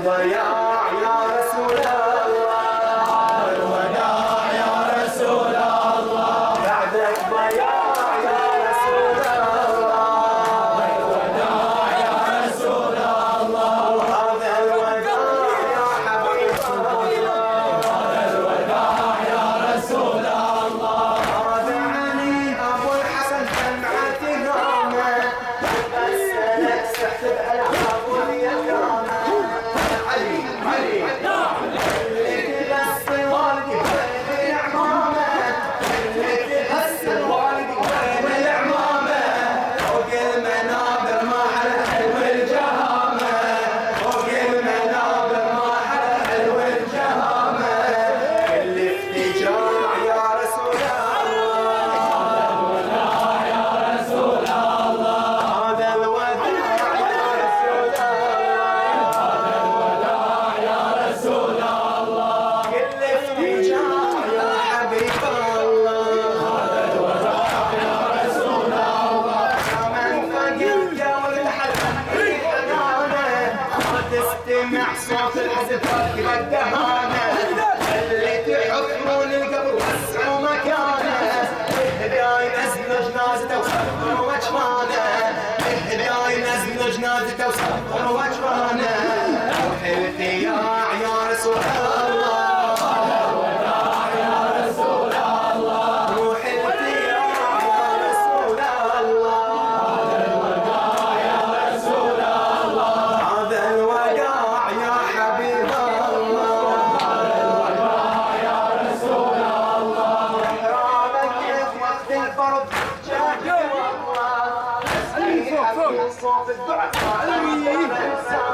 الضياع يا رسول الله، الوداع يا رسول الله، بعد الضياع يا رسول الله، الوداع يا رسول الله، هذا الوداع يا حبيب الله، هذا الوداع يا رسول الله. هذا علي ابو الحسن دمعة نومه، غسلت سحت بألعاب اليتامى. علي اللي تغسل والدي وين العمامة، اللي تغسل والدي وين العمامة، فوق المنابر ما حلى حلو الجهامة، فوق المنابر ما حلى حلو الجهامة. كل افتجاع يا رسول الله، الوداع يا رسول الله، هذا الوداع يا رسول الله، الوداع يا رسول الله، كل افتجاع يا حبيب الله، الوداع يا رسول الله. من فقد قول الحزن في حنانه، ما تستمع صوت الحزفات كذا الدهانه، اللي تحفرون القبر وسعوا مكانه، اهداي نزلوا جنازته وصفروا وجفانه، اهداي نزلوا جنازته وصفروا وجفانه. روح الثياع يا رسول الله، الوداع يا رسول الله، روح الثياع يا رسول الله، الوداع يا رسول الله، هذا الوداع يا حبيب الله، الوداع يا رسول الله. محرابك وقت الفرض جاك والله، اسمي صوت الدعاء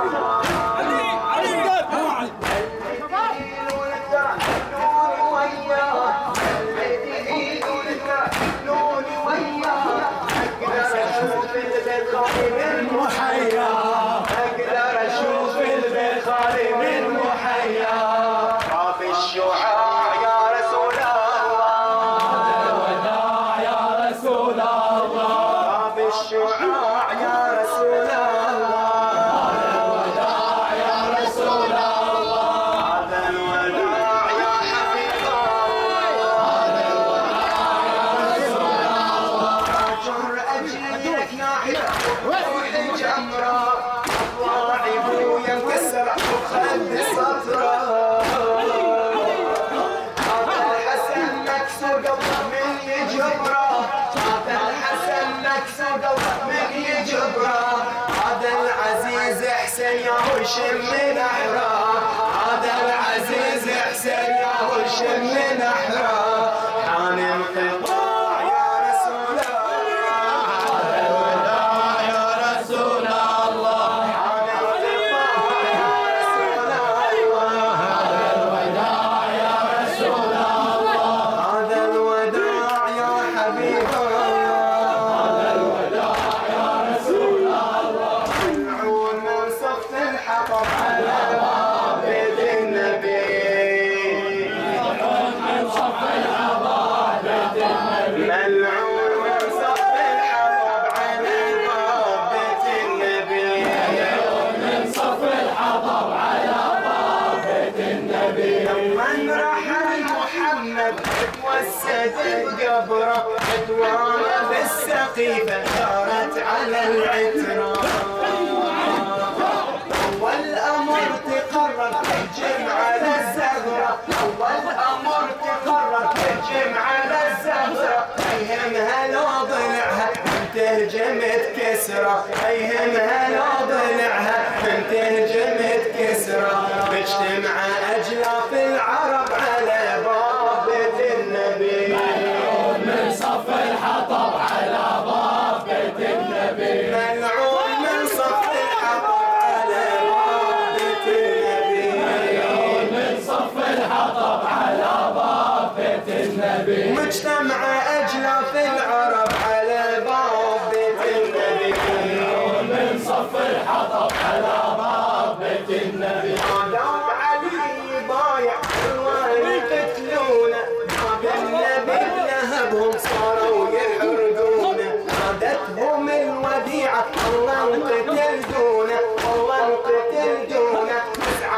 محيا اقدر اشوف البيت خالي من محيا، طاف الشعاع يا رسول الله، الوداع يا رسول الله، طاف الشعاع يا رسول الله، الوداع يا رسول الله، هذا الوداع يا حبيب الله، اجر اجلك ناحيه روحي جمره، اطلعي ابويا مكسر وخلي سطره، هذا الحسن مكسور قلبه من يجبره، هذا الحسن مكسور قلبه من يجبره، هذا العزيز حسين يا وشم نحره، هذا العزيز حسين يا وشم نحره. حان انقطاع يا رسول الله، الوداع يا رسول الله، حان انقطاع يا رسول الله، الوداع يا رسول الله، هذا الوداع يا حبيب الله، الوداع يا رسول الله. ملعون من صف الحطب على باب بيت النبي، من صف العباد بيت النبي، ملعون من صف الحطب على باب بيت النبي، من صف الحطب على باب بيت النبي. من رحل محمد توسد قبره، ادواره بالسقيفه دارت على العتره، اول امر تقرر تهجم على الزهره، اول امر تقرر تهجم على الزهره، يهمها لو ضلعها من تهجم تكسره، يهمها لو ضلعها من تهجم تكسره. بيجتمع اجلاف العرب على باب بيت النبي، ملعون من صف الحطب على باب بيت النبي، ملعون من صف الحطب على باب بيت النبي، ملعون من صف الحطب على باب بيت النبي. مجتمع اجلاف العرب على باب بيت النبي، ملعون من صف الحطب على باب بيت النبي. دام علي بايع الوالي يقتلونه، باب النبي لهبهم صاروا يحرقونه، نادتهم الوديعة الله انقتل دونه، الله انقتل دونه،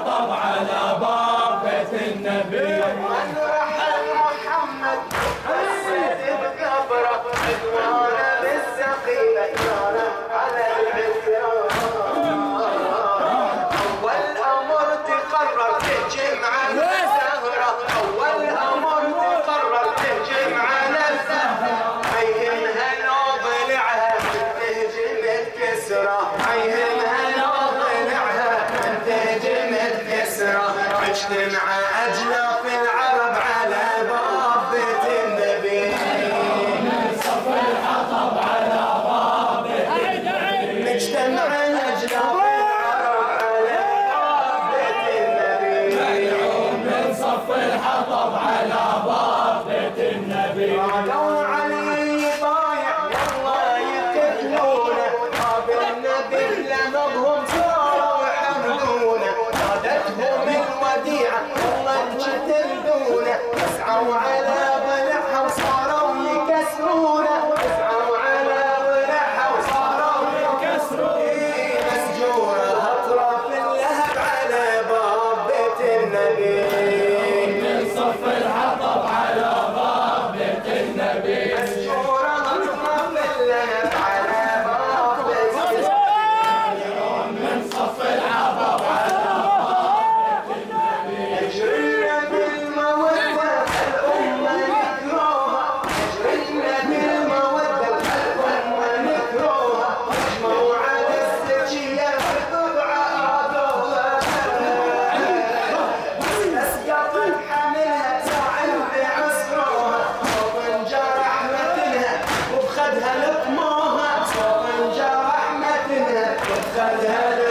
الحطب على باب بيت النبي. من رحل محمد حسيت بقبره عدوانه بالسقيله يانا على العترة. اول امر تقرر تهجم على الزهره، اول امر تقرر تهجم على الزهره. عينها لو ضلعها تهجم الكسره، عينها لو ضلعها تهجم الكسره. اجتمع اجلاف العرب على باب بيت النبي. من صف الحطب على باب بيت النبي. اجتمع اجلاف العرب على باب بيت النبي. ملعون من صف الحطب على باب بيت النبي. قالوا علي ضايع والله يقتلونه، باب النبي لنبهم صاروا يحملونه. نادتهم الوديعه والله انقتل دونه، اسعوا على ضلعها وصاروا يكسرونه، اسعوا على ضلعها وصاروا يكسرونه. مسجوره اطراف اللهب على باب بيت النبي. من صف الحطب على باب بيت النبي. مسجوره اطراف اللهب على باب بيت النبي. من صف الحطب على باب بيت النبي. اجرينا بالمودة الأمة نكروها، اجرينا بالمودة الأمة نكروها. اجمعوا على الزكية بضبعة أعطوها، أسقط حملها ساعد بعسروها. صوب انجرح متنها وبخدها لطموها، صوب انجرح متنها وبخدها